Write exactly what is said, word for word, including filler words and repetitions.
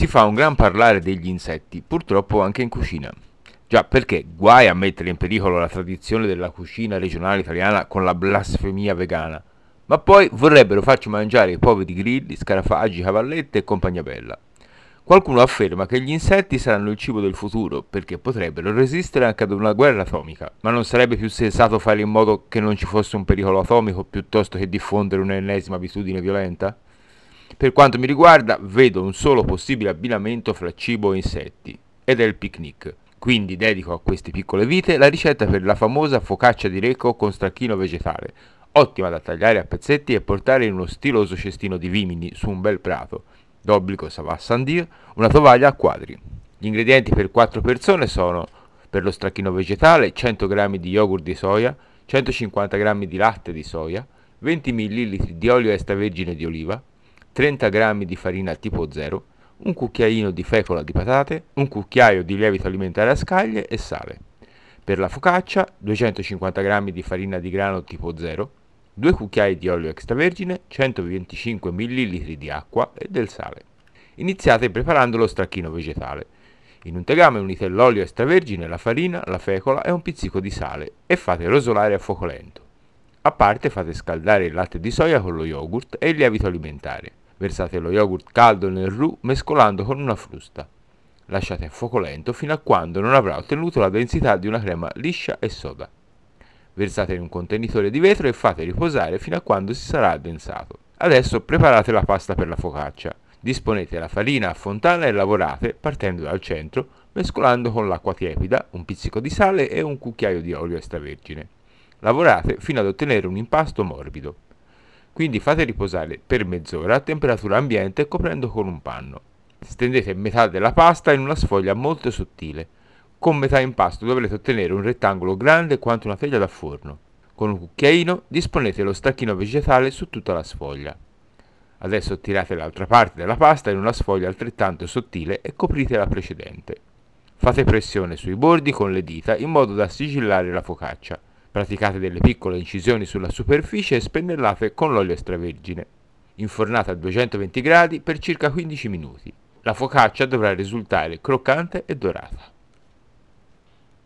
Si fa un gran parlare degli insetti, purtroppo anche in cucina. Già, perché guai a mettere in pericolo la tradizione della cucina regionale italiana con la blasfemia vegana. Ma poi vorrebbero farci mangiare i poveri grilli, scarafaggi, cavallette e compagnia bella. Qualcuno afferma che gli insetti saranno il cibo del futuro, perché potrebbero resistere anche ad una guerra atomica. Ma non sarebbe più sensato fare in modo che non ci fosse un pericolo atomico piuttosto che diffondere un'ennesima abitudine violenta? Per quanto mi riguarda, vedo un solo possibile abbinamento fra cibo e insetti, ed è il picnic. Quindi dedico a queste piccole vite la ricetta per la famosa focaccia di Recco con stracchino vegetale, ottima da tagliare a pezzetti e portare in uno stiloso cestino di vimini su un bel prato. D'obbligo ça va sans dire, una tovaglia a quadri. Gli ingredienti per quattro persone sono: per lo stracchino vegetale cento grammi di yogurt di soia, centocinquanta grammi di latte di soia, venti millilitri di olio extravergine di oliva, trenta grammi di farina tipo zero, un cucchiaino di fecola di patate, un cucchiaio di lievito alimentare a scaglie e sale. Per la focaccia duecentocinquanta grammi di farina di grano tipo zero, due cucchiai di olio extravergine, centoventicinque millilitri di acqua e del sale. Iniziate preparando lo stracchino vegetale. In un tegame unite l'olio extravergine, la farina, la fecola e un pizzico di sale e fate rosolare a fuoco lento. A parte fate scaldare il latte di soia con lo yogurt e il lievito alimentare. Versate lo yogurt caldo nel roux mescolando con una frusta. Lasciate a fuoco lento fino a quando non avrà ottenuto la densità di una crema liscia e soda. Versate in un contenitore di vetro e fate riposare fino a quando si sarà addensato. Adesso preparate la pasta per la focaccia. Disponete la farina a fontana e lavorate partendo dal centro, mescolando con l'acqua tiepida, un pizzico di sale e un cucchiaio di olio extravergine. Lavorate fino ad ottenere un impasto morbido. Quindi fate riposare per mezz'ora a temperatura ambiente coprendo con un panno. Stendete metà della pasta in una sfoglia molto sottile. Con metà impasto dovrete ottenere un rettangolo grande quanto una teglia da forno. Con un cucchiaino disponete lo stracchino vegetale su tutta la sfoglia. Adesso tirate l'altra parte della pasta in una sfoglia altrettanto sottile e coprite la precedente. Fate pressione sui bordi con le dita in modo da sigillare la focaccia. Praticate delle piccole incisioni sulla superficie e spennellate con l'olio extravergine. Infornate a duecentoventi gradi per circa quindici minuti. La focaccia dovrà risultare croccante e dorata.